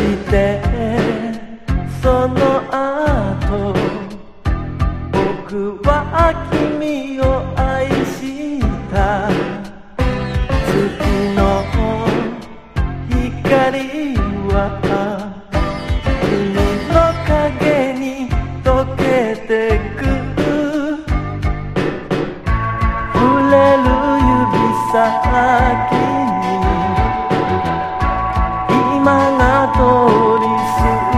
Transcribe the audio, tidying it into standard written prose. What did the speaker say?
してその後僕は君を愛した月の光は君の影に溶けてく触れる指先に今が通り過ぎ